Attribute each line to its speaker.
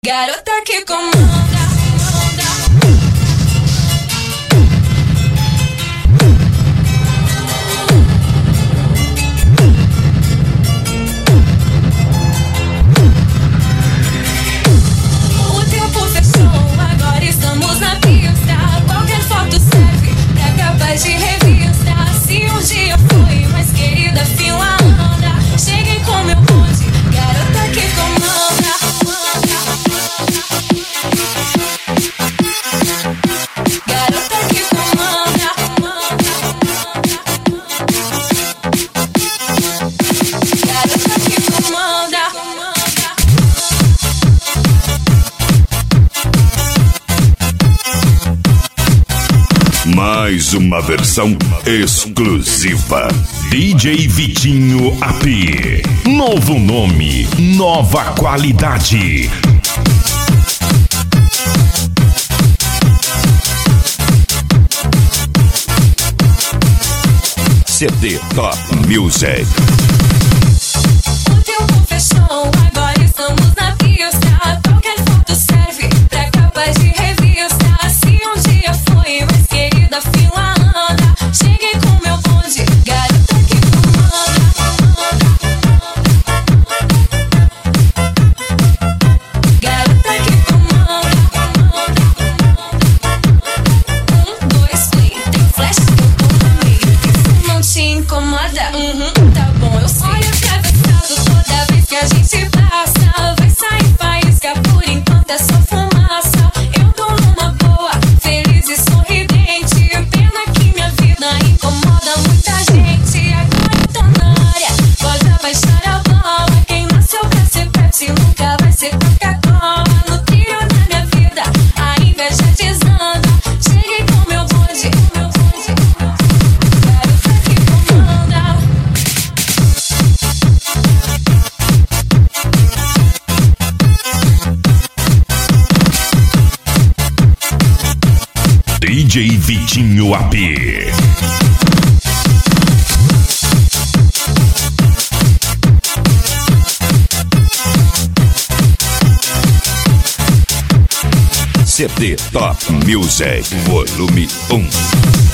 Speaker 1: Garota que comanda. O tempo fechou, agora estamos na pista. Qualquer foto serve pra capa de revista. Se um dia foi mais querida, fila anda. Cheguei com meu bonde, garota que comanda. Garota que comanda. Garota que comanda.
Speaker 2: Mais uma versão exclusiva. DJ Vitinho AP. Novo nome, nova qualidade. CD Top Music.
Speaker 1: O tempo fechou, agora estamos na pista. Qualquer foto serve pra capa de revista. Se um dia foi mais querida, fila anda. Cheguei com meu bonde, garota que comanda. Garota que comanda. 1, 2, 3, tem flash que eu tô no meio. Isso não te incomoda? Tá bom, eu sonho atravessado toda vez que a gente passa. Vai sair faísca, por enquanto é só fumaça. Eu tô numa boa, feliz e sorridente. Pena que minha vida incomoda muita gente. Agora eu tô na área, pode abaixar a bola. Quem nasceu pra ser Pepsi nunca vai ser Coca-Cola. No trilho da minha vida, a inveja desanda. Cheguei com meu bonde, garota que comanda.
Speaker 2: DJ Vitinho AP. CD Top Music Volume 1.